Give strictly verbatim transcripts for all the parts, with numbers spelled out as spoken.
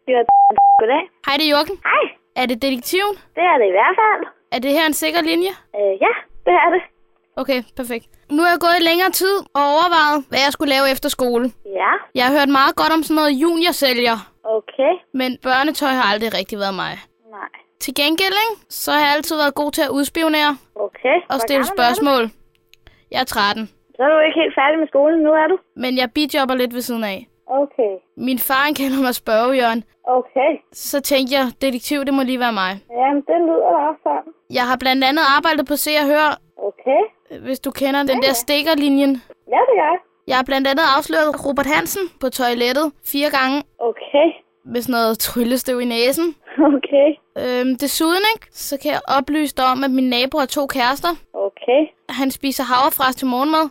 Det var goddag. Hej, det er Jochen. Hej. Er det detektiven? Det er det i hvert fald. Er det her en sikker linje? Øh, ja, det er det. Okay, perfekt. Nu er jeg gået i længere tid og overvejet, hvad jeg skulle lave efter skole. Ja. Jeg har hørt meget godt om sådan noget juniorsælger, Okay. men børnetøj har aldrig rigtig været mig. Nej. Til gengæld, ikke? Så har jeg altid været god til at udspionere Okay. og stille spørgsmål. Jeg er tretten, Så er du ikke helt færdig med skolen. Nu er du? men jeg bidjobber lidt ved siden af. Okay. Min far han kalder mig spørgejørn. Okay. Så tænkte jeg, detektiv, det må lige være mig. Jamen, det lyder da også sådan. Jeg har blandt andet arbejdet på Se og Hør, Okay. hvis du kender den der stikkerlinjen. Ja, det gør jeg. Jeg har blandt andet afsløret Robert Hansen på toilettet fire gange Okay. med sådan noget tryllestøv i næsen. Okay. Øhm, desuden, ikke, så kan jeg oplyse dig om, at min nabo har to kærester. Okay. Han spiser havrefras til morgenmad,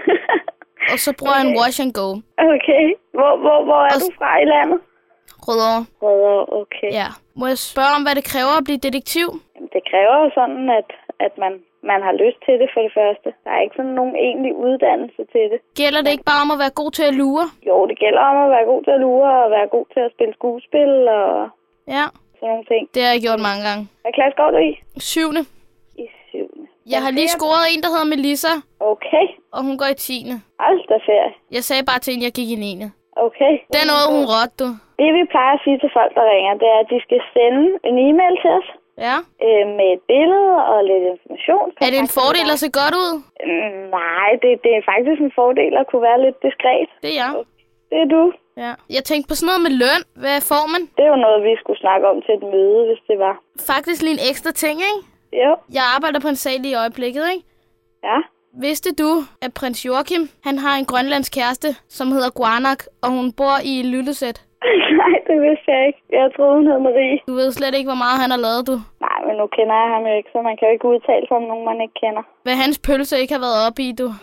og så bruger han Okay. wash and go. Okay. Hvor, hvor, hvor er Og du fra i landet? Rødovre. Rødovre, okay. Ja. Må jeg spørge om, hvad det kræver at blive detektiv? Jamen, det kræver jo sådan, at, at man, man har lyst til det for det første. Der er ikke sådan nogen egentlig uddannelse til det. Gælder det ikke bare om at være god til at lure? Jo, det gælder om at være god til at lure og være god til at spille skuespil og Ja, sådan nogle ting. det har jeg gjort mange gange. Hvad klasse går du i? Syvende. I syvende. Jeg har lige scoret en, der hedder Melissa, Okay. og hun går i tiende. Hold da ferie. Jeg sagde bare til hende, at jeg gik i niende. Okay. Den nåede hun råt, du. Det vi plejer at sige til folk, der ringer, det er, at de skal sende en e-mail til os Ja. øh, med et billede og lidt information. Er det en fordel at se godt ud? Mm, nej, det, det er faktisk en fordel at kunne være lidt diskret. Det er jeg. Det er du. Ja. Jeg tænkte på sådan noget med løn. Hvad får man? Det er jo noget, vi skulle snakke om til et møde, hvis det var. Faktisk lige en ekstra ting, ikke? Jo. Jeg arbejder på en sag lige i øjeblikket, ikke? Ja. Vidste du, at prins Joachim, han har en grønlandsk kæreste, som hedder Guanak, og hun bor i Lylleset? Nej, det vidste jeg ikke. Jeg troede, hun hed Marie. Du ved slet ikke, hvor meget han har lavet, du. Nej, men nu kender jeg ham jo ikke, så man kan jo ikke udtale sig om nogen, man ikke kender. Hvad hans pølse ikke har været oppe i, du.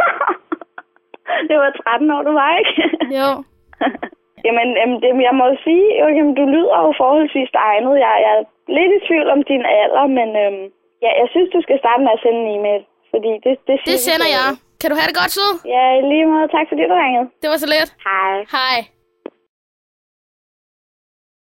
Det var tretten år, du var, ikke? Jo. Jamen, jamen det, jeg må sige, Joachim, du lyder jo forholdsvis egnet. Jeg, jeg er lidt i tvivl om din alder, men øhm, ja, jeg synes, du skal starte med at sende en e-mail. Fordi det, det, Det sender jeg. Kan du have det godt, sød? Ja, i lige måde. Tak fordi du ringede. Det var så let. Hej. Hej.